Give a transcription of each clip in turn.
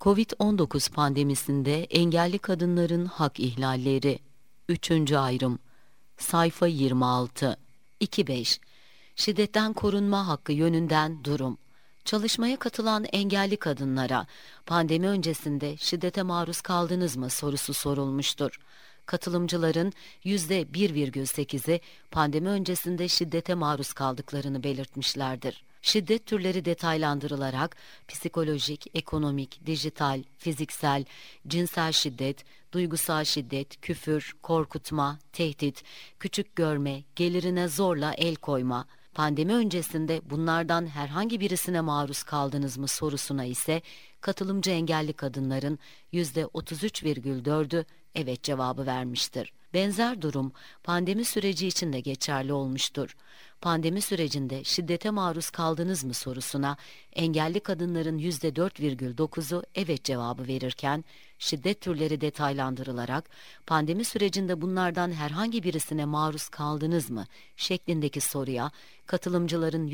Covid-19 pandemisinde engelli kadınların hak ihlalleri. 3. ayrım. Sayfa 26. 2.5. Şiddetten korunma hakkı yönünden durum. Çalışmaya katılan engelli kadınlara pandemi öncesinde şiddete maruz kaldınız mı sorusu sorulmuştur. Katılımcıların %1,8'i pandemi öncesinde şiddete maruz kaldıklarını belirtmişlerdir. Şiddet türleri detaylandırılarak psikolojik, ekonomik, dijital, fiziksel, cinsel şiddet, duygusal şiddet, küfür, korkutma, tehdit, küçük görme, gelirine zorla el koyma, pandemi öncesinde bunlardan herhangi birisine maruz kaldınız mı sorusuna ise katılımcı engelli kadınların %33,4'ü evet cevabı vermiştir. Benzer durum pandemi süreci için de geçerli olmuştur. Pandemi sürecinde şiddete maruz kaldınız mı sorusuna engelli kadınların %4,9'u evet cevabı verirken, şiddet türleri detaylandırılarak pandemi sürecinde bunlardan herhangi birisine maruz kaldınız mı şeklindeki soruya katılımcıların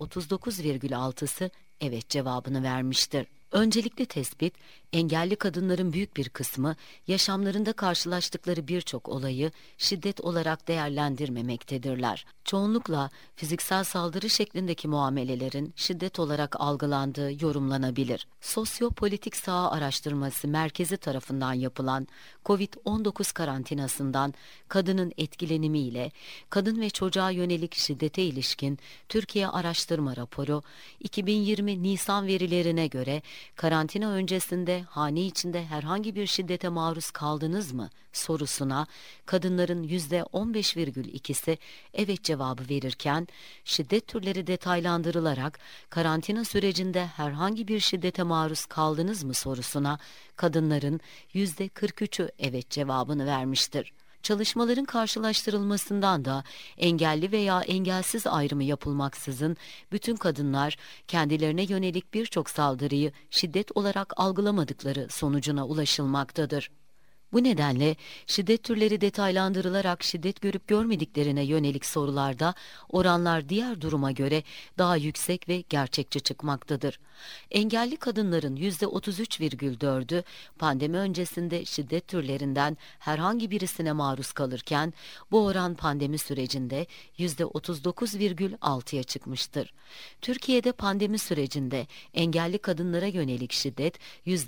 %39,6'sı evet cevabını vermiştir. Öncelikli tespit, engelli kadınların büyük bir kısmı yaşamlarında karşılaştıkları birçok olayı şiddet olarak değerlendirmemektedirler. Çoğunlukla fiziksel saldırı şeklindeki muamelelerin şiddet olarak algılandığı yorumlanabilir. Sosyopolitik Saha Araştırması Merkezi tarafından yapılan Covid-19 karantinasından kadının etkilenimiyle kadın ve çocuğa yönelik şiddete ilişkin Türkiye Araştırma Raporu 2020 Nisan verilerine göre karantina öncesinde hane içinde herhangi bir şiddete maruz kaldınız mı sorusuna kadınların %15,2'si evet cevabı verirken, şiddet türleri detaylandırılarak karantina sürecinde herhangi bir şiddete maruz kaldınız mı sorusuna kadınların %43'ü evet cevabını vermiştir. Çalışmaların karşılaştırılmasından da engelli veya engelsiz ayrımı yapılmaksızın bütün kadınlar kendilerine yönelik birçok saldırıyı şiddet olarak algılamadıkları sonucuna ulaşılmaktadır. Bu nedenle şiddet türleri detaylandırılarak şiddet görüp görmediklerine yönelik sorularda oranlar diğer duruma göre daha yüksek ve gerçekçi çıkmaktadır. Engelli kadınların %33,4'ü pandemi öncesinde şiddet türlerinden herhangi birisine maruz kalırken bu oran pandemi sürecinde %39,6'ya çıkmıştır. Türkiye'de pandemi sürecinde engelli kadınlara yönelik şiddet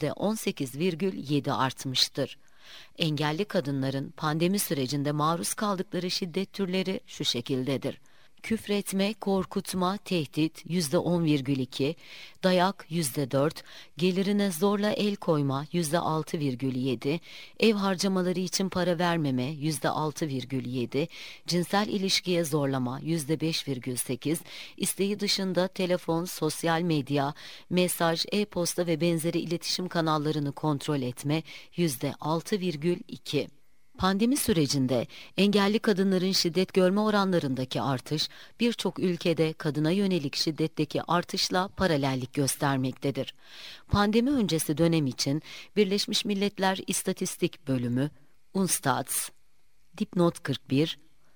%18,7 artmıştır. Engelli kadınların pandemi sürecinde maruz kaldıkları şiddet türleri şu şekildedir: küfretme, korkutma, tehdit %10,2, dayak %4, gelirine zorla el koyma %6,7, ev harcamaları için para vermeme %6,7, cinsel ilişkiye zorlama %5,8, isteği dışında telefon, sosyal medya, mesaj, e-posta ve benzeri iletişim kanallarını kontrol etme %6,2. Pandemi sürecinde engelli kadınların şiddet görme oranlarındaki artış birçok ülkede kadına yönelik şiddetteki artışla paralellik göstermektedir. Pandemi öncesi dönem için Birleşmiş Milletler İstatistik Bölümü (UNSTATS) dipnot 41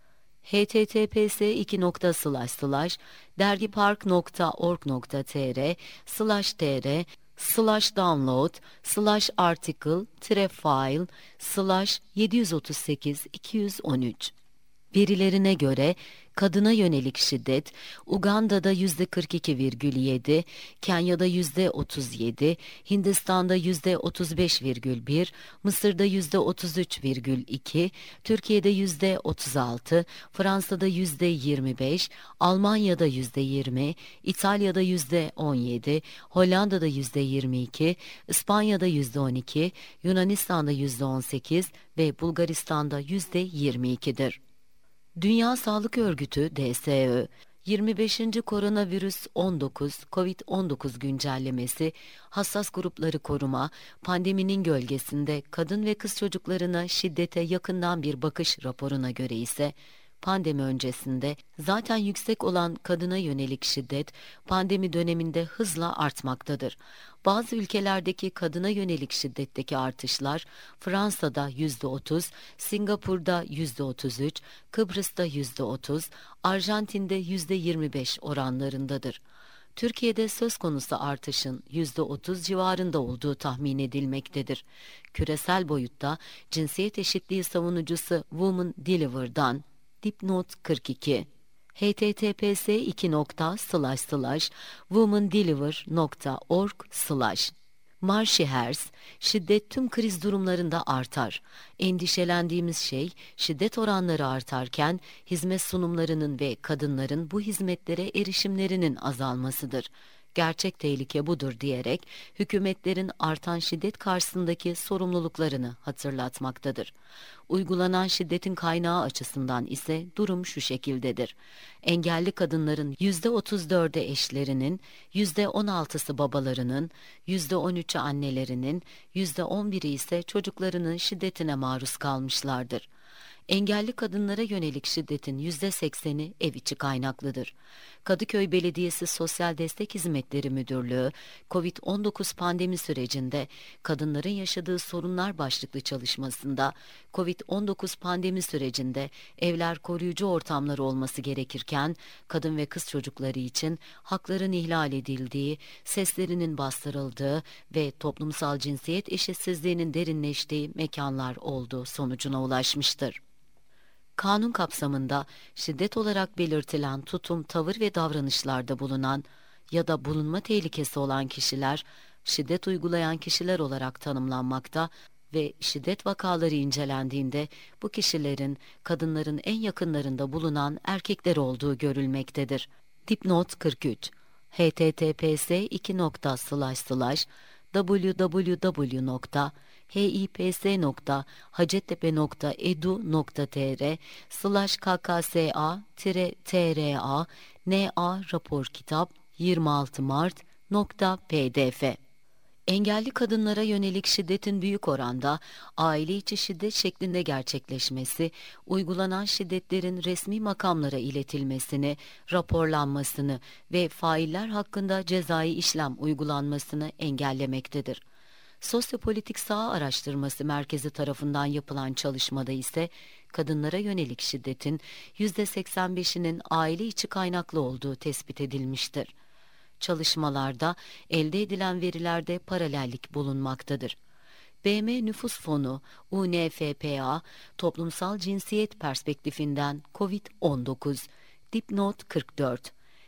https://dergipark.org.tr/download/article-file/738-213. Verilerine göre kadına yönelik şiddet Uganda'da %42,7, Kenya'da %37, Hindistan'da %35,1, Mısır'da %33,2, Türkiye'de %36, Fransa'da %25, Almanya'da %20, İtalya'da %17, Hollanda'da %22, İspanya'da %12, Yunanistan'da %18 ve Bulgaristan'da %22'dir. Dünya Sağlık Örgütü (DSÖ) 25. Koronavirüs 19 COVID-19 güncellemesi, hassas grupları koruma, pandeminin gölgesinde kadın ve kız çocuklarına şiddete yakından bir bakış raporuna göre ise, pandemi öncesinde zaten yüksek olan kadına yönelik şiddet, pandemi döneminde hızla artmaktadır. Bazı ülkelerdeki kadına yönelik şiddetteki artışlar, Fransa'da %30, Singapur'da %33, Kıbrıs'ta %30, Arjantin'de %25 oranlarındadır. Türkiye'de söz konusu artışın %30 civarında olduğu tahmin edilmektedir. Küresel boyutta cinsiyet eşitliği savunucusu Women Deliver'dan dipnot 42 https://womendeliver.org/ Marci Hers, şiddet tüm kriz durumlarında artar. Endişelendiğimiz şey, şiddet oranları artarken hizmet sunumlarının ve kadınların bu hizmetlere erişimlerinin azalmasıdır. Gerçek tehlike budur diyerek hükümetlerin artan şiddet karşısındaki sorumluluklarını hatırlatmaktadır. Uygulanan şiddetin kaynağı açısından ise durum şu şekildedir. Engelli kadınların %34'ü eşlerinin, %16'sı babalarının, %13'ü annelerinin, %11'i ise çocuklarının şiddetine maruz kalmışlardır. Engelli kadınlara yönelik şiddetin %80'i ev içi kaynaklıdır. Kadıköy Belediyesi Sosyal Destek Hizmetleri Müdürlüğü, COVID-19 pandemi sürecinde kadınların yaşadığı sorunlar başlıklı çalışmasında, COVID-19 pandemi sürecinde evler koruyucu ortamlar olması gerekirken, kadın ve kız çocukları için hakların ihlal edildiği, seslerinin bastırıldığı ve toplumsal cinsiyet eşitsizliğinin derinleştiği mekanlar olduğu sonucuna ulaşmıştır. Kanun kapsamında şiddet olarak belirtilen tutum, tavır ve davranışlarda bulunan ya da bulunma tehlikesi olan kişiler, şiddet uygulayan kişiler olarak tanımlanmakta ve şiddet vakaları incelendiğinde bu kişilerin kadınların en yakınlarında bulunan erkekler olduğu görülmektedir. Dipnot 43 https://www.hipsnokta.hipsa-tra-na rapor kitap 26 Mart.pdf. Engelli kadınlara yönelik şiddetin büyük oranda aile içi şiddet şeklinde gerçekleşmesi, uygulanan şiddetlerin resmi makamlara iletilmesini, raporlanmasını ve failler hakkında cezai işlem uygulanmasını engellemektedir. Sosyopolitik Saha Araştırması Merkezi tarafından yapılan çalışmada ise kadınlara yönelik şiddetin %85'inin aile içi kaynaklı olduğu tespit edilmiştir. Çalışmalarda elde edilen verilerde paralellik bulunmaktadır. BM Nüfus Fonu, UNFPA, Toplumsal Cinsiyet Perspektifinden COVID-19, dipnot 44,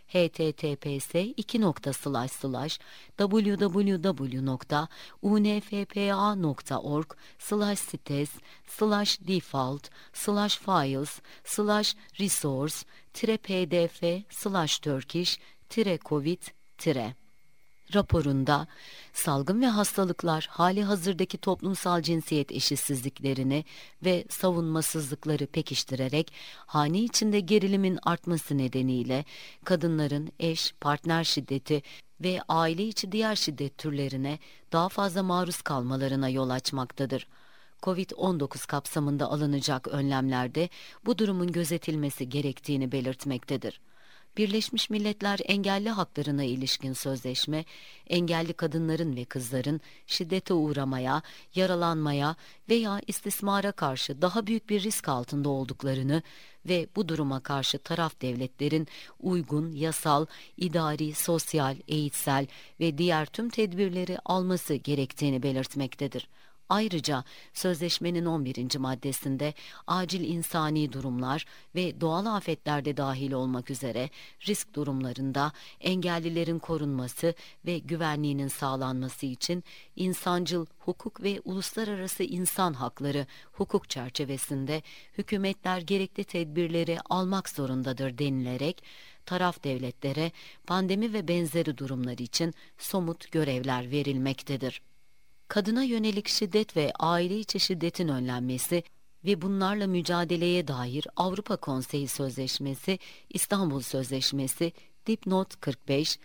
https://www.unfpa.org/sitesi/default/files/resource-pdf/turkish-covid- raporunda salgın ve hastalıklar hali hazırdaki toplumsal cinsiyet eşitsizliklerini ve savunmasızlıkları pekiştirerek hane içinde gerilimin artması nedeniyle kadınların eş, partner şiddeti ve aile içi diğer şiddet türlerine daha fazla maruz kalmalarına yol açmaktadır. COVID-19 kapsamında alınacak önlemlerde bu durumun gözetilmesi gerektiğini belirtmektedir. Birleşmiş Milletler Engelli Haklarına ilişkin sözleşme, engelli kadınların ve kızların şiddete uğramaya, yaralanmaya veya istismara karşı daha büyük bir risk altında olduklarını ve bu duruma karşı taraf devletlerin uygun, yasal, idari, sosyal, eğitsel ve diğer tüm tedbirleri alması gerektiğini belirtmektedir. Ayrıca sözleşmenin 11. maddesinde acil insani durumlar ve doğal afetlerde dahil olmak üzere risk durumlarında engellilerin korunması ve güvenliğinin sağlanması için insancıl hukuk ve uluslararası insan hakları hukuk çerçevesinde hükümetler gerekli tedbirleri almak zorundadır denilerek taraf devletlere pandemi ve benzeri durumlar için somut görevler verilmektedir. Kadına yönelik şiddet ve aile içi şiddetin önlenmesi ve bunlarla mücadeleye dair Avrupa Konseyi Sözleşmesi, İstanbul Sözleşmesi, dipnot 45,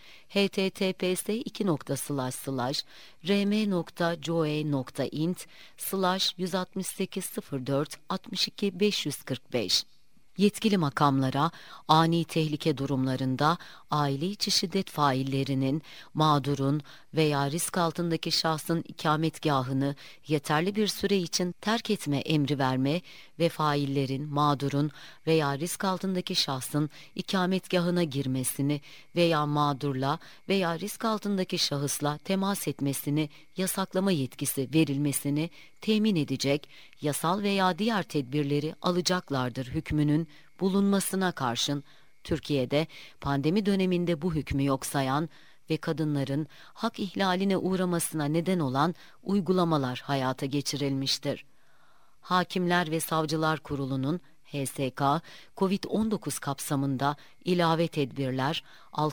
https://rm.joe.int/16804-62-545 Yetkili makamlara ani tehlike durumlarında aile içi şiddet faillerinin, mağdurun veya risk altındaki şahsın ikametgahını yeterli bir süre için terk etme emri verme ve faillerin, mağdurun veya risk altındaki şahsın ikametgahına girmesini veya mağdurla veya risk altındaki şahısla temas etmesini yasaklama yetkisi verilmesini temin edecek yasal veya diğer tedbirleri alacaklardır hükmünün bulunmasına karşın Türkiye'de pandemi döneminde bu hükmü yok sayan ve kadınların hak ihlaline uğramasına neden olan uygulamalar hayata geçirilmiştir. Hakimler ve Savcılar Kurulu'nun HSK, COVID-19 kapsamında ilave tedbirler,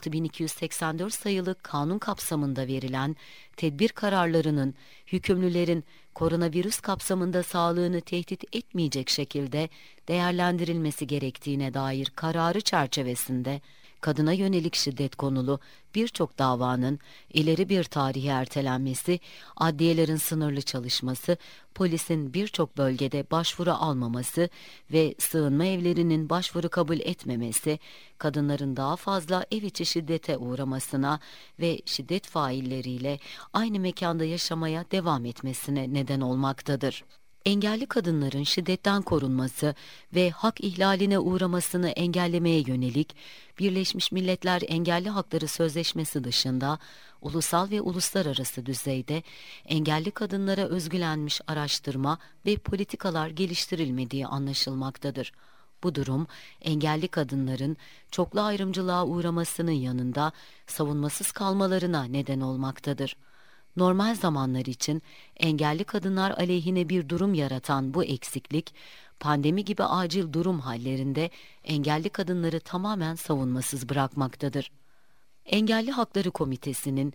6284 sayılı kanun kapsamında verilen tedbir kararlarının hükümlülerin koronavirüs kapsamında sağlığını tehdit etmeyecek şekilde değerlendirilmesi gerektiğine dair kararı çerçevesinde kadına yönelik şiddet konulu birçok davanın ileri bir tarihe ertelenmesi, adliyelerin sınırlı çalışması, polisin birçok bölgede başvuru almaması ve sığınma evlerinin başvuru kabul etmemesi, kadınların daha fazla ev içi şiddete uğramasına ve şiddet failleriyle aynı mekanda yaşamaya devam etmesine neden olmaktadır. Engelli kadınların şiddetten korunması ve hak ihlaline uğramasını engellemeye yönelik Birleşmiş Milletler Engelli Hakları Sözleşmesi dışında ulusal ve uluslararası düzeyde engelli kadınlara özgülenmiş araştırma ve politikalar geliştirilmediği anlaşılmaktadır. Bu durum, engelli kadınların çoklu ayrımcılığa uğramasının yanında savunmasız kalmalarına neden olmaktadır. Normal zamanlar için engelli kadınlar aleyhine bir durum yaratan bu eksiklik, pandemi gibi acil durum hallerinde engelli kadınları tamamen savunmasız bırakmaktadır. Engelli Hakları Komitesi'nin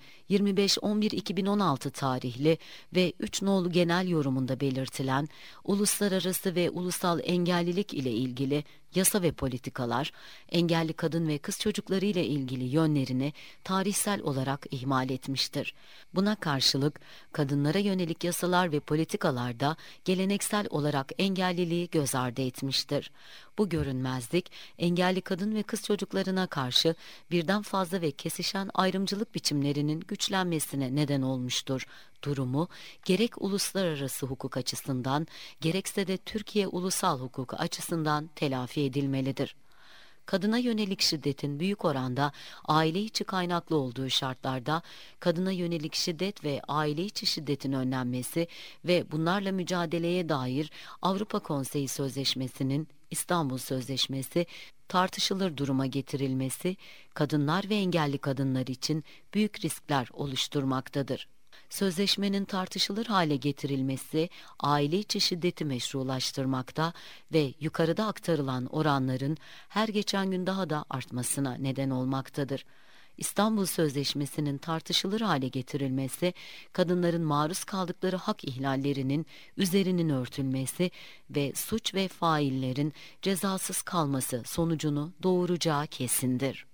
25.11.2016 tarihli ve 3 nolu genel yorumunda belirtilen uluslararası ve ulusal engellilik ile ilgili yasa ve politikalar, engelli kadın ve kız çocukları ile ilgili yönlerini tarihsel olarak ihmal etmiştir. Buna karşılık kadınlara yönelik yasalar ve politikalarda geleneksel olarak engelliliği göz ardı etmiştir. Bu görünmezlik, engelli kadın ve kız çocuklarına karşı birden fazla ve kesişen ayrımcılık biçimlerinin güçlenmesine neden olmuştur. Durumu gerek uluslararası hukuk açısından gerekse de Türkiye ulusal hukuku açısından telafi edilmelidir. Kadına yönelik şiddetin büyük oranda aile içi kaynaklı olduğu şartlarda kadına yönelik şiddet ve aile içi şiddetin önlenmesi ve bunlarla mücadeleye dair Avrupa Konseyi Sözleşmesi'nin İstanbul Sözleşmesi tartışılır duruma getirilmesi kadınlar ve engelli kadınlar için büyük riskler oluşturmaktadır. Sözleşmenin tartışılır hale getirilmesi aile içi şiddeti meşrulaştırmakta ve yukarıda aktarılan oranların her geçen gün daha da artmasına neden olmaktadır. İstanbul Sözleşmesi'nin tartışılır hale getirilmesi, kadınların maruz kaldıkları hak ihlallerinin üzerinin örtülmesi ve suç ve faillerin cezasız kalması sonucunu doğuracağı kesindir.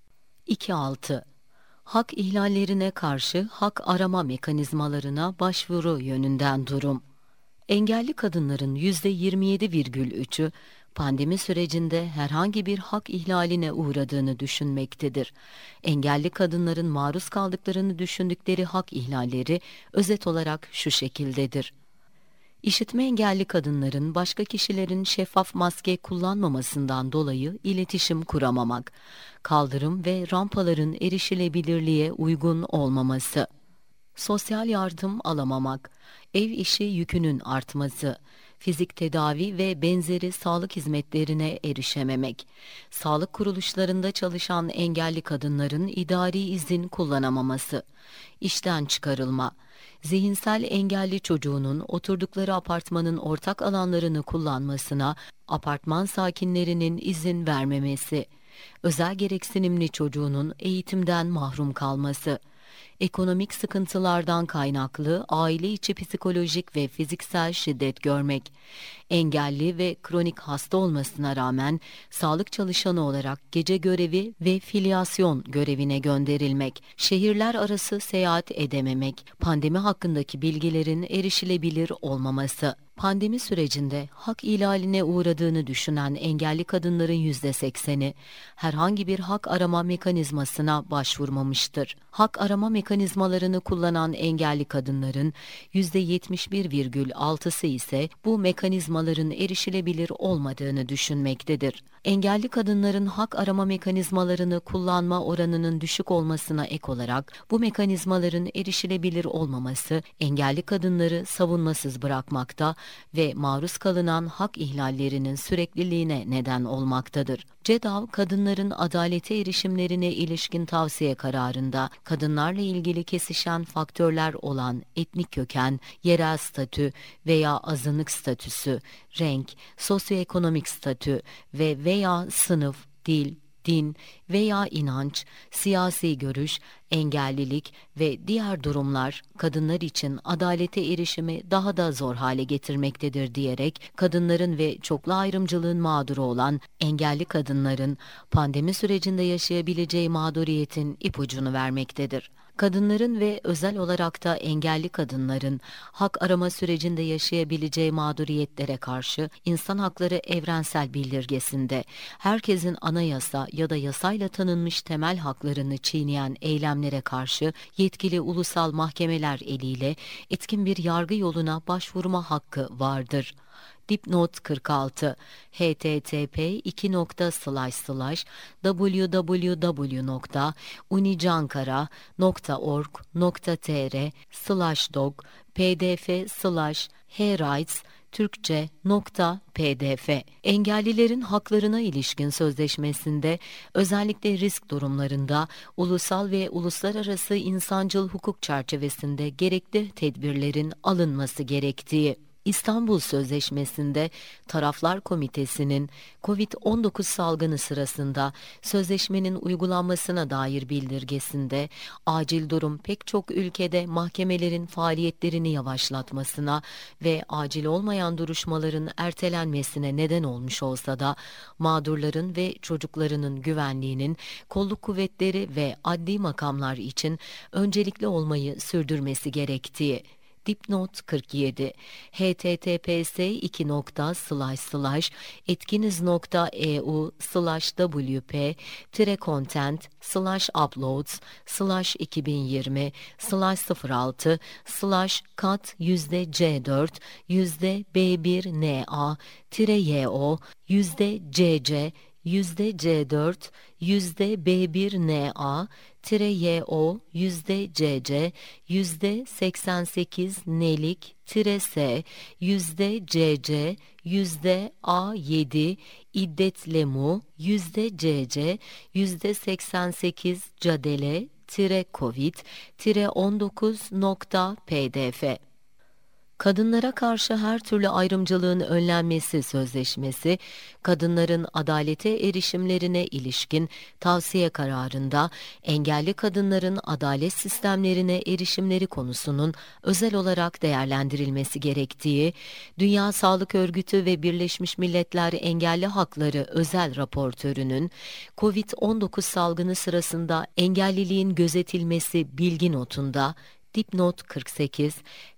2.6 Hak ihlallerine karşı hak arama mekanizmalarına başvuru yönünden durum. Engelli kadınların %27,3'ü pandemi sürecinde herhangi bir hak ihlaline uğradığını düşünmektedir. Engelli kadınların maruz kaldıklarını düşündükleri hak ihlalleri özet olarak şu şekildedir. İşitme engelli kadınların başka kişilerin şeffaf maske kullanmamasından dolayı iletişim kuramamak, kaldırım ve rampaların erişilebilirliğe uygun olmaması, sosyal yardım alamamak, ev işi yükünün artması, fizik tedavi ve benzeri sağlık hizmetlerine erişememek, sağlık kuruluşlarında çalışan engelli kadınların idari izin kullanamaması, işten çıkarılma, zihinsel engelli çocuğunun oturdukları apartmanın ortak alanlarını kullanmasına apartman sakinlerinin izin vermemesi, özel gereksinimli çocuğunun eğitimden mahrum kalması, ekonomik sıkıntılardan kaynaklı aile içi psikolojik ve fiziksel şiddet görmek, engelli ve kronik hasta olmasına rağmen sağlık çalışanı olarak gece görevi ve filyasyon görevine gönderilmek, şehirler arası seyahat edememek, pandemi hakkındaki bilgilerin erişilebilir olmaması. Pandemi sürecinde hak ihlaline uğradığını düşünen engelli kadınların %80'i herhangi bir hak arama mekanizmasına başvurmamıştır. Hak arama mekanizmasına mekanizmalarını kullanan engelli kadınların %71,6'sı ise bu mekanizmaların erişilebilir olmadığını düşünmektedir. Engelli kadınların hak arama mekanizmalarını kullanma oranının düşük olmasına ek olarak bu mekanizmaların erişilebilir olmaması engelli kadınları savunmasız bırakmakta ve maruz kalınan hak ihlallerinin sürekliliğine neden olmaktadır. CEDAW, kadınların adalete erişimlerine ilişkin tavsiye kararında kadınlarla ilgili kesişen faktörler olan etnik köken, yerel statü veya azınlık statüsü, renk, sosyoekonomik statü veya sınıf, dil, din veya inanç, siyasi görüş, engellilik ve diğer durumlar kadınlar için adalete erişimi daha da zor hale getirmektedir diyerek kadınların ve çoklu ayrımcılığın mağduru olan engelli kadınların pandemi sürecinde yaşayabileceği mağduriyetin ipucunu vermektedir. Kadınların ve özel olarak da engelli kadınların hak arama sürecinde yaşayabileceği mağduriyetlere karşı İnsan Hakları Evrensel Bildirgesi'nde herkesin anayasa ya da yasayla tanınmış temel haklarını çiğneyen eylemlere karşı yetkili ulusal mahkemeler eliyle etkin bir yargı yoluna başvurma hakkı vardır. Dipnot 46 http://www.unicankara.org.tr/doc/pdf/hrights Türkçe.pdf. Engellilerin haklarına ilişkin sözleşmesinde özellikle risk durumlarında ulusal ve uluslararası insancıl hukuk çerçevesinde gerekli tedbirlerin alınması gerektiği. İstanbul Sözleşmesi'nde Taraflar Komitesi'nin COVID-19 salgını sırasında sözleşmenin uygulanmasına dair bildirgesinde acil durum pek çok ülkede mahkemelerin faaliyetlerini yavaşlatmasına ve acil olmayan duruşmaların ertelenmesine neden olmuş olsa da mağdurların ve çocuklarının güvenliğinin kolluk kuvvetleri ve adli makamlar için öncelikli olmayı sürdürmesi gerektiği. Dipnot 47 https://uploads/uploads/content/uploads/cat-uploads/cat-b1na-yo %C4 %B1NA-yo %CC %88'nelik-S %CC %A7 İddetlemu %CC %88 Cadele-Covid-19.pdf. Kadınlara karşı her türlü ayrımcılığın önlenmesi sözleşmesi, kadınların adalete erişimlerine ilişkin tavsiye kararında engelli kadınların adalet sistemlerine erişimleri konusunun özel olarak değerlendirilmesi gerektiği, Dünya Sağlık Örgütü ve Birleşmiş Milletler Engelli Hakları Özel Raportörü'nün COVID-19 salgını sırasında engelliliğin gözetilmesi bilgi notunda Dipnot 48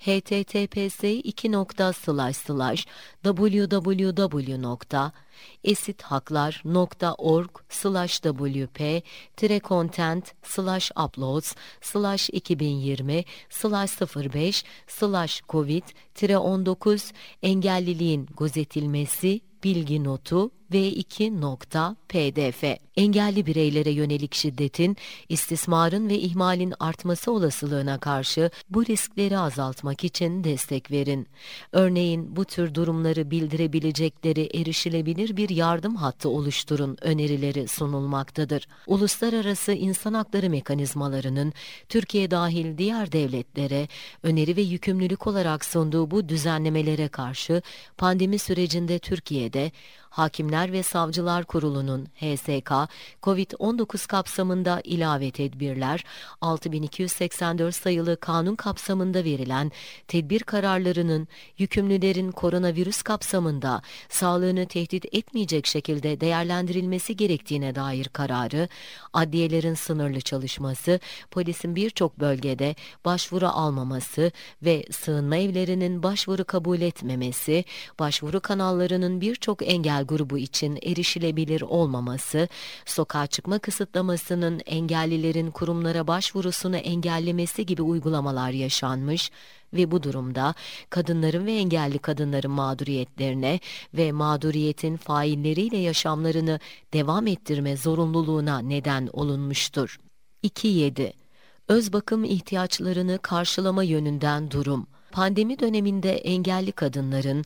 https://www.esithaklar.org/content/uploads/2020/05/covid-19 engelliliğin gözetilmesi bilgi notu v2.pdf. Engelli bireylere yönelik şiddetin, istismarın ve ihmalin artması olasılığına karşı bu riskleri azaltmak için destek verin. Örneğin bu tür durumları bildirebilecekleri erişilebilir bir yardım hattı oluşturun önerileri sunulmaktadır. Uluslararası insan hakları mekanizmalarının Türkiye dahil diğer devletlere öneri ve yükümlülük olarak sunduğu bu düzenlemelere karşı pandemi sürecinde Türkiye'de Hakimler ve Savcılar Kurulu'nun HSK, COVID-19 kapsamında ilave tedbirler, 6284 sayılı kanun kapsamında verilen tedbir kararlarının yükümlülerin koronavirüs kapsamında sağlığını tehdit etmeyecek şekilde değerlendirilmesi gerektiğine dair kararı, adliyelerin sınırlı çalışması, polisin birçok bölgede başvuru almaması ve sığınma evlerinin başvuru kabul etmemesi, başvuru kanallarının birçok engel grubu için için erişilebilir olmaması, sokağa çıkma kısıtlamasının engellilerin kurumlara başvurusunu engellemesi gibi uygulamalar yaşanmış ve bu durumda kadınların ve engelli kadınların mağduriyetlerine ve mağduriyetin failleriyle yaşamlarını devam ettirme zorunluluğuna neden olunmuştur. 2.7 Öz bakım ihtiyaçlarını karşılama yönünden durum. Pandemi döneminde engelli kadınların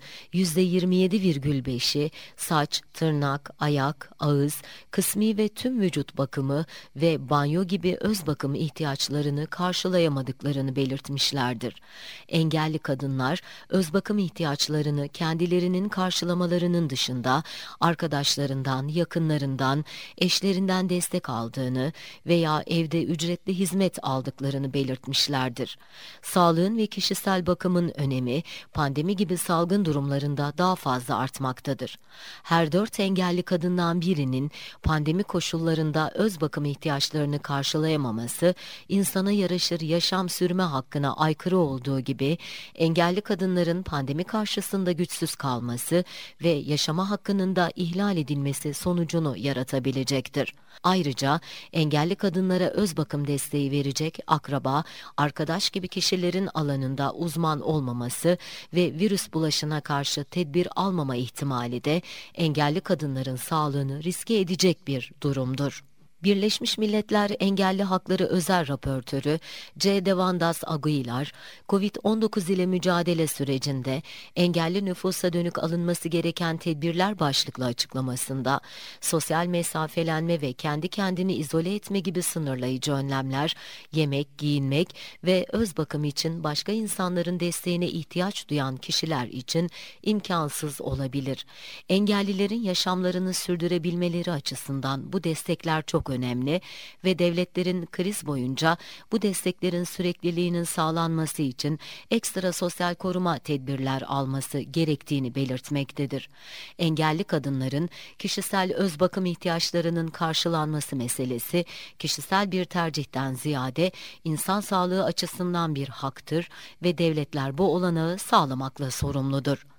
%27,5'i saç, tırnak, ayak, ağız, kısmi ve tüm vücut bakımı ve banyo gibi öz bakım ihtiyaçlarını karşılayamadıklarını belirtmişlerdir. Engelli kadınlar öz bakım ihtiyaçlarını kendilerinin karşılamalarının dışında arkadaşlarından, yakınlarından, eşlerinden destek aldığını veya evde ücretli hizmet aldıklarını belirtmişlerdir. Sağlığın ve kişisel bakımın önemi pandemi gibi salgın durumlarında daha fazla artmaktadır. Her 4 engelli kadından birinin pandemi koşullarında öz bakım ihtiyaçlarını karşılayamaması, insana yaraşır yaşam sürme hakkına aykırı olduğu gibi, engelli kadınların pandemi karşısında güçsüz kalması ve yaşama hakkının da ihlal edilmesi sonucunu yaratabilecektir. Ayrıca engelli kadınlara öz bakım desteği verecek akraba, arkadaş gibi kişilerin alanında uzman olmaması ve virüs bulaşına karşı tedbir almama ihtimali de engelli kadınların sağlığını riske edecek bir durumdur. Birleşmiş Milletler Engelli Hakları Özel Raportörü C. Devandas Aguilar, COVID-19 ile mücadele sürecinde engelli nüfusa dönük alınması gereken tedbirler başlıklı açıklamasında, sosyal mesafelenme ve kendi kendini izole etme gibi sınırlayıcı önlemler, yemek, giyinmek ve öz bakım için başka insanların desteğine ihtiyaç duyan kişiler için imkansız olabilir. Engellilerin yaşamlarını sürdürebilmeleri açısından bu destekler çok önemli ve devletlerin kriz boyunca bu desteklerin sürekliliğinin sağlanması için ekstra sosyal koruma tedbirler alması gerektiğini belirtmektedir. Engelli kadınların kişisel öz bakım ihtiyaçlarının karşılanması meselesi, kişisel bir tercihten ziyade insan sağlığı açısından bir haktır ve devletler bu olanağı sağlamakla sorumludur.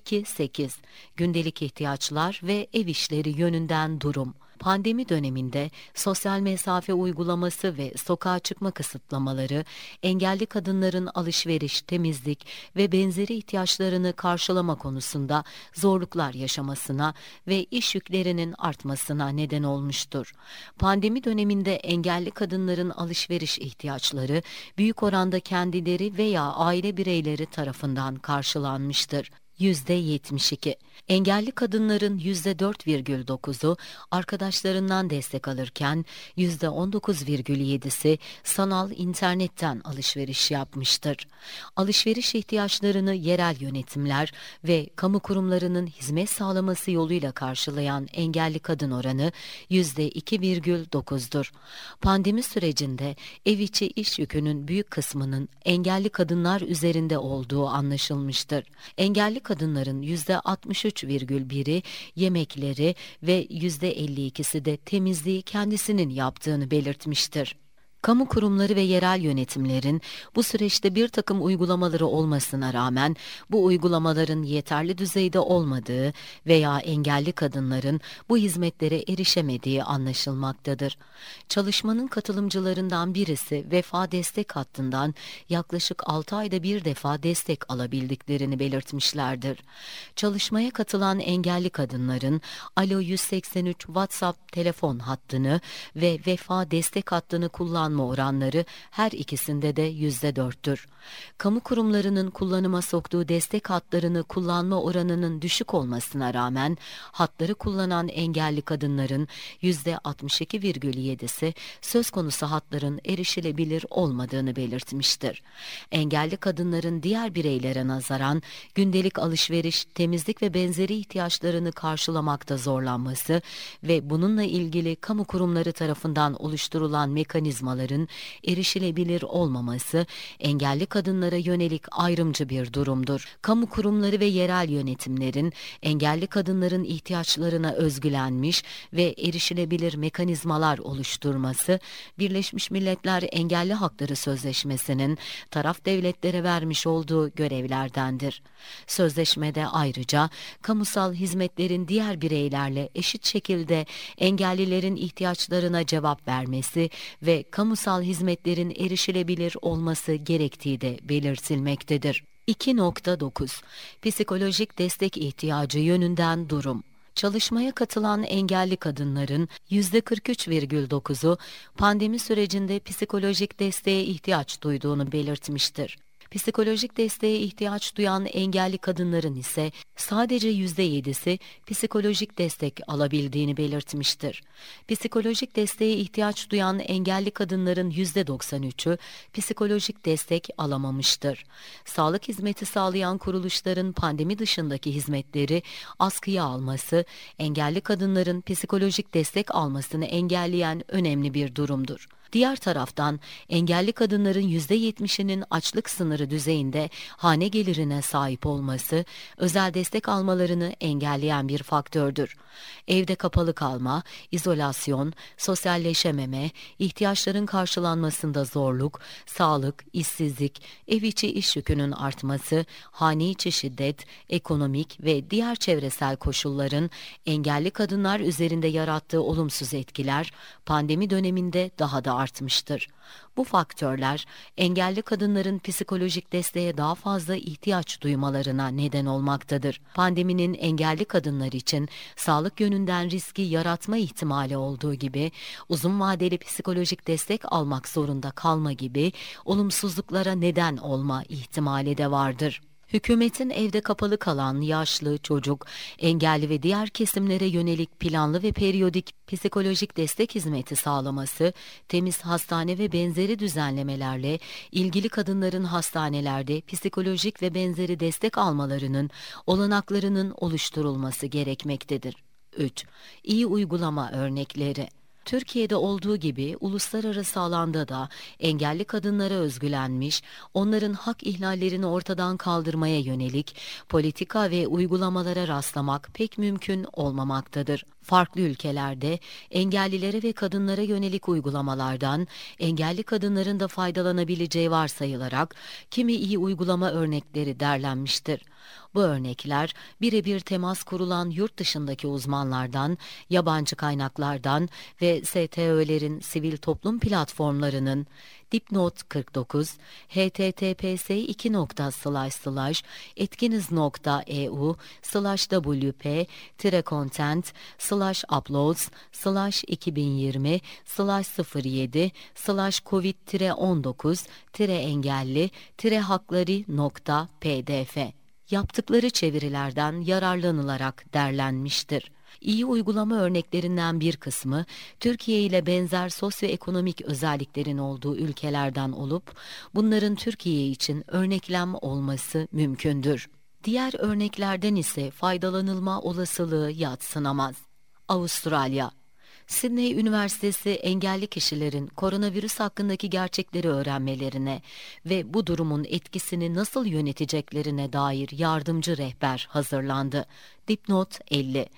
2.8 Gündelik ihtiyaçlar ve ev işleri yönünden durum. Pandemi döneminde sosyal mesafe uygulaması ve sokağa çıkma kısıtlamaları, engelli kadınların alışveriş, temizlik ve benzeri ihtiyaçlarını karşılama konusunda zorluklar yaşamasına ve iş yüklerinin artmasına neden olmuştur. Pandemi döneminde engelli kadınların alışveriş ihtiyaçları büyük oranda kendileri veya aile bireyleri tarafından karşılanmıştır. %72. Engelli kadınların %4,9'u arkadaşlarından destek alırken %19,7'si sanal internetten alışveriş yapmıştır. Alışveriş ihtiyaçlarını yerel yönetimler ve kamu kurumlarının hizmet sağlaması yoluyla karşılayan engelli kadın oranı %2,9'dur. Pandemi sürecinde ev içi iş yükünün büyük kısmının engelli kadınlar üzerinde olduğu anlaşılmıştır. Engelli kadınların %63,1'i yemekleri ve %52'si de temizliği kendisinin yaptığını belirtmiştir. Kamu kurumları ve yerel yönetimlerin bu süreçte bir takım uygulamaları olmasına rağmen bu uygulamaların yeterli düzeyde olmadığı veya engelli kadınların bu hizmetlere erişemediği anlaşılmaktadır. Çalışmanın katılımcılarından birisi Vefa Destek Hattı'ndan yaklaşık 6 ayda bir defa destek alabildiklerini belirtmişlerdir. Çalışmaya katılan engelli kadınların Alo 183 WhatsApp telefon hattını ve Vefa Destek Hattı'nı kullanma oranları her ikisinde de %4'tür. Kamu kurumlarının kullanıma soktuğu destek hatlarını kullanma oranının düşük olmasına rağmen hatları kullanan engelli kadınların %62,7'si söz konusu hatların erişilebilir olmadığını belirtmiştir. Engelli kadınların diğer bireylere nazaran gündelik alışveriş, temizlik ve benzeri ihtiyaçlarını karşılamakta zorlanması ve bununla ilgili kamu kurumları tarafından oluşturulan mekanizmalar uygulamaların erişilebilir olmaması, engelli kadınlara yönelik ayrımcı bir durumdur. Kamu kurumları ve yerel yönetimlerin engelli kadınların ihtiyaçlarına özgülenmiş ve erişilebilir mekanizmalar oluşturması, Birleşmiş Milletler Engelli Hakları Sözleşmesi'nin taraf devletlere vermiş olduğu görevlerdendir. Sözleşmede ayrıca kamusal hizmetlerin diğer bireylerle eşit şekilde engellilerin ihtiyaçlarına cevap vermesi ve kamusal hizmetlerin erişilebilir olması gerektiği de belirtilmektedir. 2.9 Psikolojik destek ihtiyacı yönünden durum. Çalışmaya katılan engelli kadınların %43,9'u pandemi sürecinde psikolojik desteğe ihtiyaç duyduğunu belirtmiştir. Psikolojik desteğe ihtiyaç duyan engelli kadınların ise sadece %7'si psikolojik destek alabildiğini belirtmiştir. Psikolojik desteğe ihtiyaç duyan engelli kadınların %93'ü psikolojik destek alamamıştır. Sağlık hizmeti sağlayan kuruluşların pandemi dışındaki hizmetleri askıya alması, engelli kadınların psikolojik destek almasını engelleyen önemli bir durumdur. Diğer taraftan engelli kadınların %70'inin açlık sınırı düzeyinde hane gelirine sahip olması, özel destek almalarını engelleyen bir faktördür. Evde kapalı kalma, izolasyon, sosyalleşememe, ihtiyaçların karşılanmasında zorluk, sağlık, işsizlik, ev içi iş yükünün artması, hane içi şiddet, ekonomik ve diğer çevresel koşulların engelli kadınlar üzerinde yarattığı olumsuz etkiler, pandemi döneminde daha da artmıştır. Bu faktörler, engelli kadınların psikolojik desteğe daha fazla ihtiyaç duymalarına neden olmaktadır. Pandeminin engelli kadınlar için sağlık yönünden riski yaratma ihtimali olduğu gibi, uzun vadeli psikolojik destek almak zorunda kalma gibi olumsuzluklara neden olma ihtimali de vardır. Hükümetin evde kapalı kalan yaşlı, çocuk, engelli ve diğer kesimlere yönelik planlı ve periyodik psikolojik destek hizmeti sağlaması, temiz hastane ve benzeri düzenlemelerle ilgili kadınların hastanelerde psikolojik ve benzeri destek almalarının olanaklarının oluşturulması gerekmektedir. 3. İyi uygulama örnekleri. Türkiye'de olduğu gibi uluslararası alanda da engelli kadınlara özgülenmiş, onların hak ihlallerini ortadan kaldırmaya yönelik politika ve uygulamalara rastlamak pek mümkün olmamaktadır. Farklı ülkelerde engellilere ve kadınlara yönelik uygulamalardan engelli kadınların da faydalanabileceği varsayılarak kimi iyi uygulama örnekleri derlenmiştir. Bu örnekler birebir temas kurulan yurt dışındaki uzmanlardan, yabancı kaynaklardan ve STÖ'lerin sivil toplum platformlarının Dipnot 49 https://uploads/uploads/covid-19/engelli-hakları.pdf yaptıkları çevirilerden yararlanılarak derlenmiştir. İyi uygulama örneklerinden bir kısmı, Türkiye ile benzer sosyoekonomik özelliklerin olduğu ülkelerden olup, bunların Türkiye için örneklem olması mümkündür. Diğer örneklerden ise faydalanılma olasılığı yadsınamaz. Avustralya. Sydney Üniversitesi engelli kişilerin koronavirüs hakkındaki gerçekleri öğrenmelerine ve bu durumun etkisini nasıl yöneteceklerine dair yardımcı rehber hazırlandı. Dipnot 50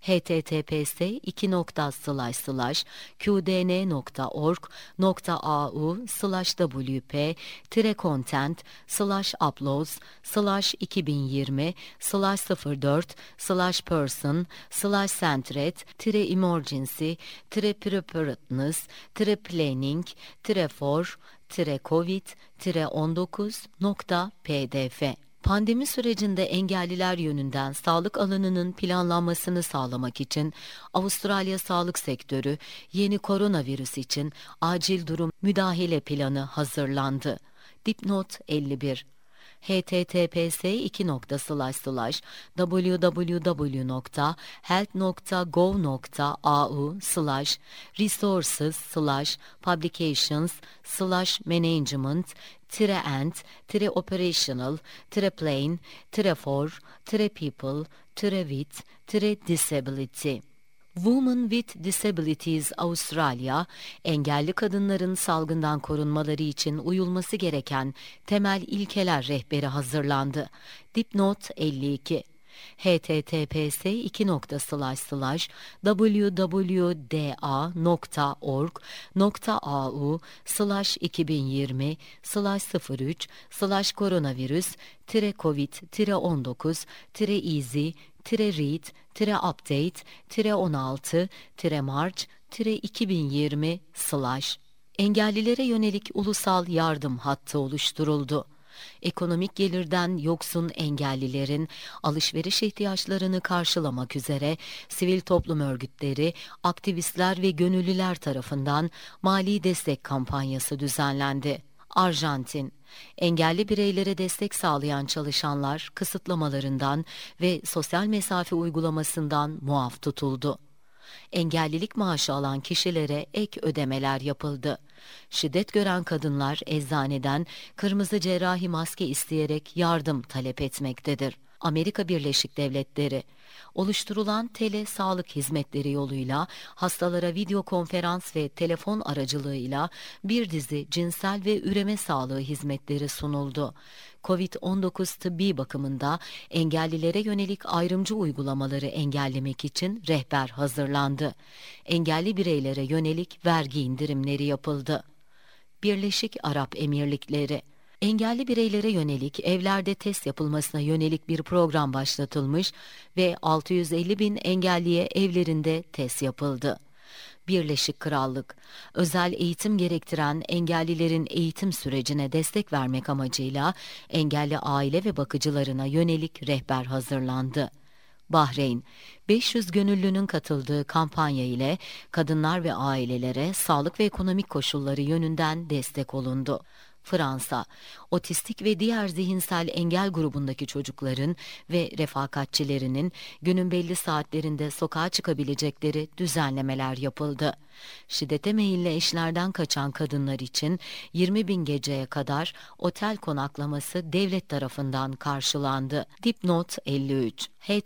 https://qdn.org.au/preparedness-covid-19.pdf Pandemi sürecinde engelliler yönünden sağlık alanının planlanmasını sağlamak için Avustralya Sağlık Sektörü yeni koronavirüs için acil durum müdahale planı hazırlandı. Dipnot 51 https://www.health.gov.au/resources/publications/management-and-operational-plane-for-people-with-disability Women with Disabilities Australia, engelli kadınların salgından korunmaları için uyulması gereken temel ilkeler rehberi hazırlandı. Dipnot 52. https://www.ease.org.au/covid-19-read-march-2020/ Engellilere yönelik ulusal yardım hattı oluşturuldu. Ekonomik gelirden yoksun engellilerin alışveriş ihtiyaçlarını karşılamak üzere sivil toplum örgütleri, aktivistler ve gönüllüler tarafından mali destek kampanyası düzenlendi. Arjantin, engelli bireylere destek sağlayan çalışanlar kısıtlamalarından ve sosyal mesafe uygulamasından muaf tutuldu. Engellilik maaşı alan kişilere ek ödemeler yapıldı. Şiddet gören kadınlar eczaneden kırmızı cerrahi maske isteyerek yardım talep etmektedir. Amerika Birleşik Devletleri, oluşturulan tele sağlık hizmetleri yoluyla hastalara video konferans ve telefon aracılığıyla bir dizi cinsel ve üreme sağlığı hizmetleri sunuldu. Covid-19 tıbbi bakımında engellilere yönelik ayrımcı uygulamaları engellemek için rehber hazırlandı. Engelli bireylere yönelik vergi indirimleri yapıldı. Birleşik Arap Emirlikleri, engelli bireylere yönelik evlerde test yapılmasına yönelik bir program başlatılmış ve 650.000 engelliye evlerinde test yapıldı. Birleşik Krallık, özel eğitim gerektiren engellilerin eğitim sürecine destek vermek amacıyla engelli aile ve bakıcılarına yönelik rehber hazırlandı. Bahreyn, 500 gönüllünün katıldığı kampanya ile kadınlar ve ailelere sağlık ve ekonomik koşulları yönünden destek olundu. Fransa, otistik ve diğer zihinsel engel grubundaki çocukların ve refakatçilerinin günün belli saatlerinde sokağa çıkabilecekleri düzenlemeler yapıldı. Şiddete meyilli eşlerden kaçan kadınlar için 20.000 geceye kadar otel konaklaması devlet tarafından karşılandı. Dipnot 53.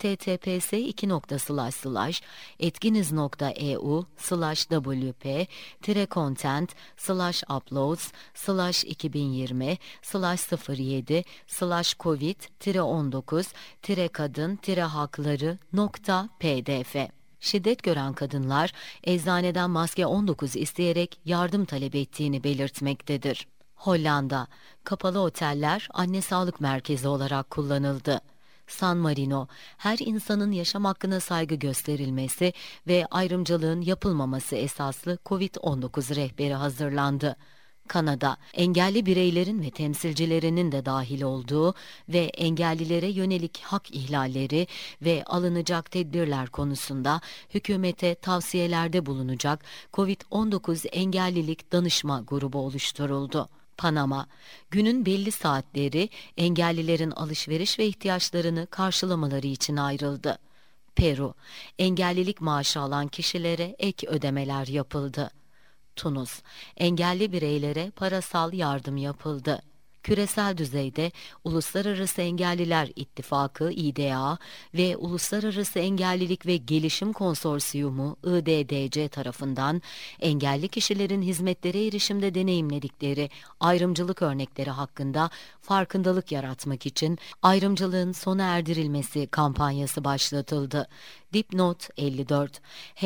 https://uploads/wp-content/uploads/2020/covid-19-kadın-hakları.pdf Şiddet gören kadınlar eczaneden maske 19 isteyerek yardım talep ettiğini belirtmektedir. Hollanda, kapalı oteller anne sağlık merkezi olarak kullanıldı. San Marino, her insanın yaşam hakkına saygı gösterilmesi ve ayrımcılığın yapılmaması esaslı Covid-19 rehberi hazırlandı. Kanada, engelli bireylerin ve temsilcilerinin de dahil olduğu ve engellilere yönelik hak ihlalleri ve alınacak tedbirler konusunda hükümete tavsiyelerde bulunacak Covid-19 engellilik danışma grubu oluşturuldu. Panama, günün belli saatleri engellilerin alışveriş ve ihtiyaçlarını karşılamaları için ayrıldı. Peru, engellilik maaşı alan kişilere ek ödemeler yapıldı. Tunus, engelli bireylere parasal yardım yapıldı. Küresel düzeyde Uluslararası Engelliler İttifakı (İDA) ve Uluslararası Engellilik ve Gelişim Konsorsiyumu (IDDC) tarafından engelli kişilerin hizmetlere erişimde deneyimledikleri ayrımcılık örnekleri hakkında farkındalık yaratmak için ayrımcılığın sona erdirilmesi kampanyası başlatıldı. Dipnot 54.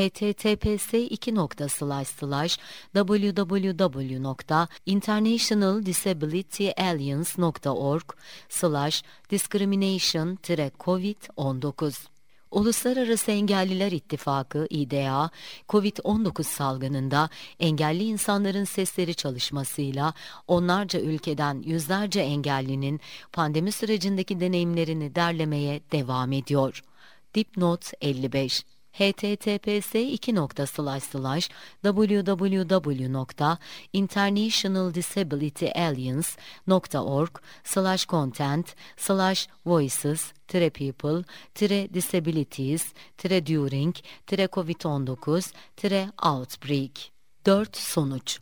https://www.internationaldisabilityalliance.org/discrimination-covid-19 Uluslararası Engelliler İttifakı (İDA), Covid-19 salgınında engelli insanların sesleri çalışmasıyla onlarca ülkeden yüzlerce engellinin pandemi sürecindeki deneyimlerini derlemeye devam ediyor. Dipnot 55. https://www.internationaldisabilityalliance.org/content/voices-people-disabilities-during-covid-19-outbreak 4 sonuç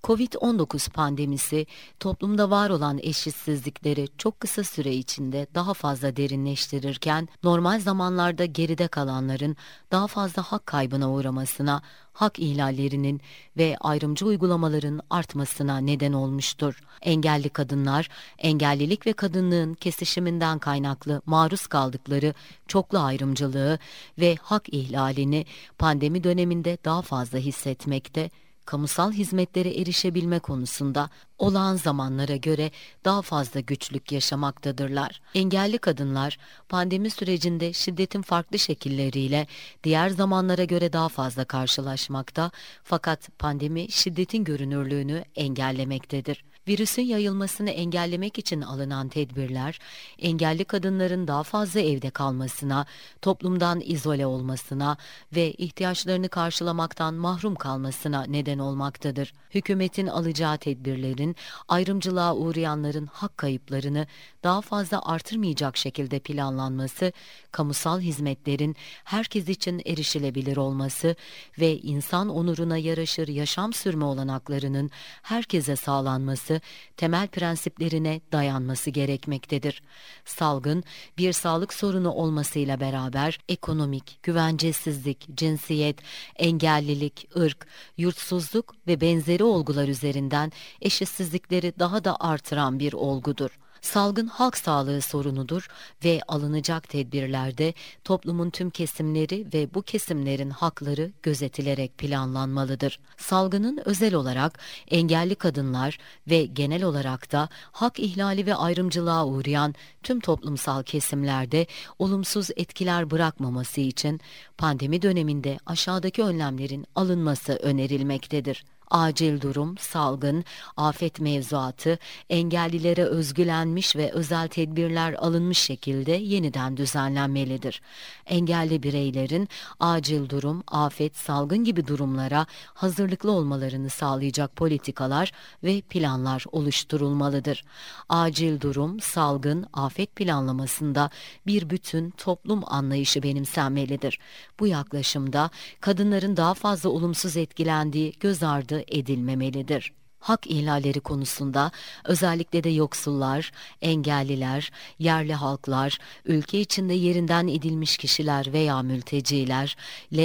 Covid-19 pandemisi toplumda var olan eşitsizlikleri çok kısa süre içinde daha fazla derinleştirirken normal zamanlarda geride kalanların daha fazla hak kaybına uğramasına, hak ihlallerinin ve ayrımcı uygulamaların artmasına neden olmuştur. Engelli kadınlar, engellilik ve kadınlığın kesişiminden kaynaklı maruz kaldıkları çoklu ayrımcılığı ve hak ihlalini pandemi döneminde daha fazla hissetmekte, kamusal hizmetlere erişebilme konusunda olağan zamanlara göre daha fazla güçlük yaşamaktadırlar. Engelli kadınlar pandemi sürecinde şiddetin farklı şekilleriyle diğer zamanlara göre daha fazla karşılaşmakta, fakat pandemi şiddetin görünürlüğünü engellemektedir. Virüsün yayılmasını engellemek için alınan tedbirler, engelli kadınların daha fazla evde kalmasına, toplumdan izole olmasına ve ihtiyaçlarını karşılamaktan mahrum kalmasına neden olmaktadır. Hükümetin alacağı tedbirlerin, ayrımcılığa uğrayanların hak kayıplarını daha fazla artırmayacak şekilde planlanması, kamusal hizmetlerin herkes için erişilebilir olması ve insan onuruna yaraşır yaşam sürme olanaklarının herkese sağlanması, temel prensiplerine dayanması gerekmektedir. Salgın, bir sağlık sorunu olmasıyla beraber ekonomik, güvencesizlik, cinsiyet, engellilik, ırk, yurtsuzluk ve benzeri olgular üzerinden eşitsizlikleri daha da artıran bir olgudur. Salgın halk sağlığı sorunudur ve alınacak tedbirlerde toplumun tüm kesimleri ve bu kesimlerin hakları gözetilerek planlanmalıdır. Salgının özel olarak engelli kadınlar ve genel olarak da hak ihlali ve ayrımcılığa uğrayan tüm toplumsal kesimlerde olumsuz etkiler bırakmaması için pandemi döneminde aşağıdaki önlemlerin alınması önerilmektedir. Acil durum, salgın, afet mevzuatı, engellilere özgülenmiş ve özel tedbirler alınmış şekilde yeniden düzenlenmelidir. Engelli bireylerin acil durum, afet, salgın gibi durumlara hazırlıklı olmalarını sağlayacak politikalar ve planlar oluşturulmalıdır. Acil durum, salgın, afet planlamasında bir bütün toplum anlayışı benimsenmelidir. Bu yaklaşımda kadınların daha fazla olumsuz etkilendiği göz ardı edilmemelidir. Hak ihlalleri konusunda özellikle de yoksullar, engelliler, yerli halklar, ülke içinde yerinden edilmiş kişiler veya mülteciler,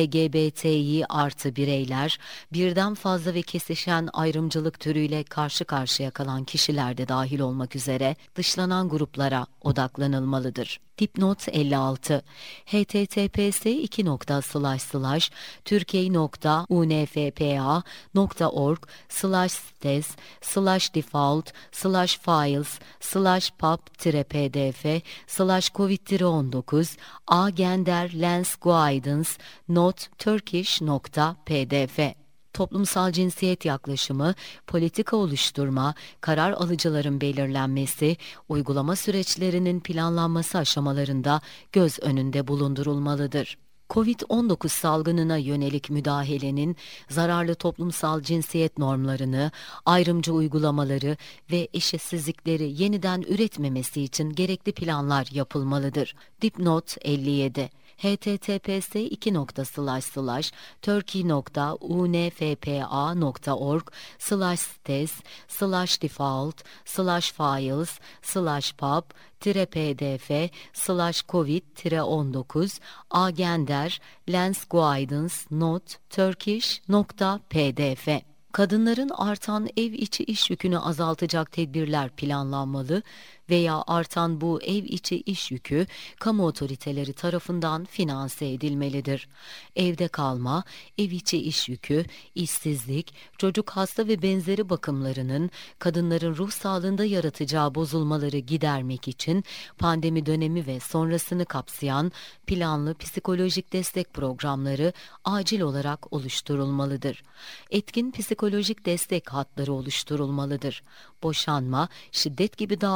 LGBTİ artı bireyler, birden fazla ve kesişen ayrımcılık türüyle karşı karşıya kalan kişiler de dahil olmak üzere dışlanan gruplara odaklanılmalıdır. Dipnot 56 https://turkey.unfpa.org/stes/default/files/pub-pdf/covid-19 agender-lens-guidance-not-turkish.pdf. Toplumsal cinsiyet yaklaşımı, politika oluşturma, karar alıcıların belirlenmesi, uygulama süreçlerinin planlanması aşamalarında göz önünde bulundurulmalıdır. Covid-19 salgınına yönelik müdahalenin zararlı toplumsal cinsiyet normlarını, ayrımcı uygulamaları ve eşitsizlikleri yeniden üretmemesi için gerekli planlar yapılmalıdır. Dipnot 57 https://turkey.unfpa.org/stes/default/files/pub-pdf/covid-19 agender-lens-guidance-not-turkish.pdf. Kadınların artan ev içi iş yükünü azaltacak tedbirler planlanmalı veya artan bu ev içi iş yükü kamu otoriteleri tarafından finanse edilmelidir. Evde kalma, ev içi iş yükü, işsizlik, çocuk hasta ve benzeri bakımlarının kadınların ruh sağlığında yaratacağı bozulmaları gidermek için pandemi dönemi ve sonrasını kapsayan planlı psikolojik destek programları acil olarak oluşturulmalıdır. Etkin psikolojik destek hatları oluşturulmalıdır. Boşanma, şiddet gibi davaların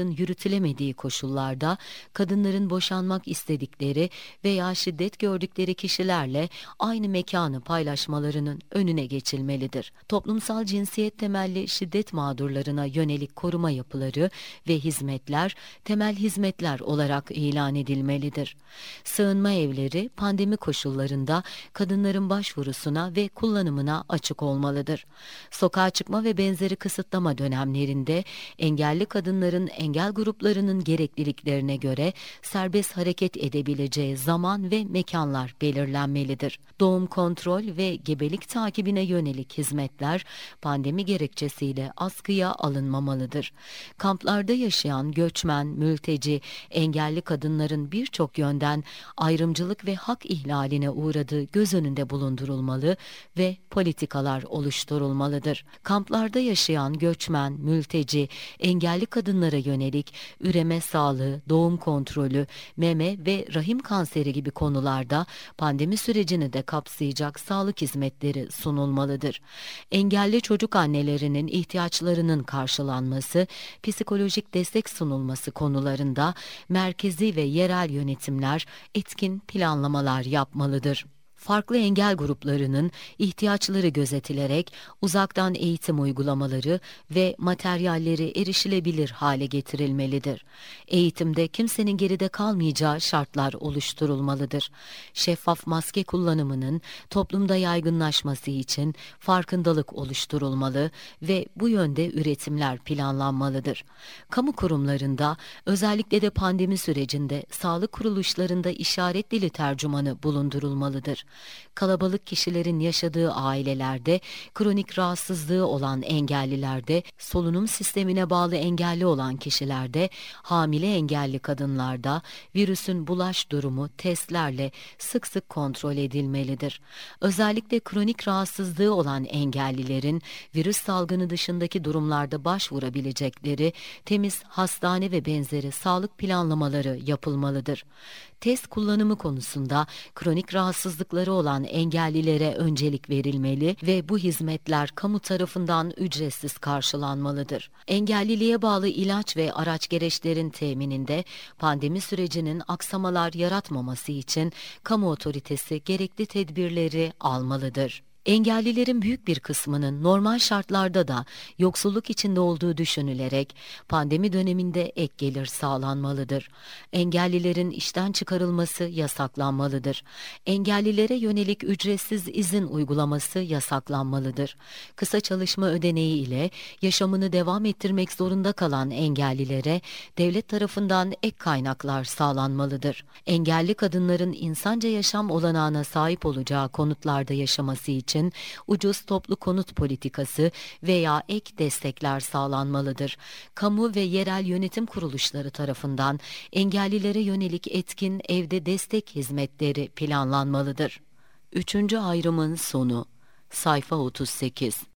politikaların yürütülemediği koşullarda kadınların boşanmak istedikleri veya şiddet gördükleri kişilerle aynı mekanı paylaşmalarının önüne geçilmelidir. Toplumsal cinsiyet temelli şiddet mağdurlarına yönelik koruma yapıları ve hizmetler temel hizmetler olarak ilan edilmelidir. Sığınma evleri pandemi koşullarında kadınların başvurusuna ve kullanımına açık olmalıdır. Sokağa çıkma ve benzeri kısıtlama dönemlerinde engelli kadınların engel gruplarının gerekliliklerine göre serbest hareket edebileceği zaman ve mekanlar belirlenmelidir. Doğum kontrol ve gebelik takibine yönelik hizmetler pandemi gerekçesiyle askıya alınmamalıdır. Kamplarda yaşayan göçmen, mülteci, engelli kadınların birçok yönden ayrımcılık ve hak ihlaline uğradığı göz önünde bulundurulmalı ve politikalar oluşturulmalıdır. Kamplarda yaşayan göçmen, mülteci, engelli kadınlara yönelik üreme sağlığı, doğum kontrolü, meme ve rahim kanseri gibi konularda pandemi sürecini de kapsayacak sağlık hizmetleri sunulmalıdır. Engelli çocuk annelerinin ihtiyaçlarının karşılanması, psikolojik destek sunulması konularında merkezi ve yerel yönetimler etkin planlamalar yapmalıdır. Farklı engel gruplarının ihtiyaçları gözetilerek uzaktan eğitim uygulamaları ve materyalleri erişilebilir hale getirilmelidir. Eğitimde kimsenin geride kalmayacağı şartlar oluşturulmalıdır. Şeffaf maske kullanımının toplumda yaygınlaşması için farkındalık oluşturulmalı ve bu yönde üretimler planlanmalıdır. Kamu kurumlarında, özellikle de pandemi sürecinde sağlık kuruluşlarında işaret dili tercümanı bulundurulmalıdır. Kalabalık kişilerin yaşadığı ailelerde, kronik rahatsızlığı olan engellilerde, solunum sistemine bağlı engelli olan kişilerde, hamile engelli kadınlarda virüsün bulaş durumu testlerle sık sık kontrol edilmelidir. Özellikle kronik rahatsızlığı olan engellilerin virüs salgını dışındaki durumlarda başvurabilecekleri temiz hastane ve benzeri sağlık planlamaları yapılmalıdır. Test kullanımı konusunda kronik rahatsızlıkları olan engellilere öncelik verilmeli ve bu hizmetler kamu tarafından ücretsiz karşılanmalıdır. Engelliliğe bağlı ilaç ve araç gereçlerin temininde pandemi sürecinin aksamalar yaratmaması için kamu otoritesi gerekli tedbirleri almalıdır. Engellilerin büyük bir kısmının normal şartlarda da yoksulluk içinde olduğu düşünülerek pandemi döneminde ek gelir sağlanmalıdır. Engellilerin işten çıkarılması yasaklanmalıdır. Engellilere yönelik ücretsiz izin uygulaması yasaklanmalıdır. Kısa çalışma ödeneği ile yaşamını devam ettirmek zorunda kalan engellilere devlet tarafından ek kaynaklar sağlanmalıdır. Engelli kadınların insanca yaşam olanağına sahip olacağı konutlarda yaşaması için ucuz toplu konut politikası veya ek destekler sağlanmalıdır. Kamu ve yerel yönetim kuruluşları tarafından engellilere yönelik etkin evde destek hizmetleri planlanmalıdır. 3. ayrımın sonu. Sayfa 38.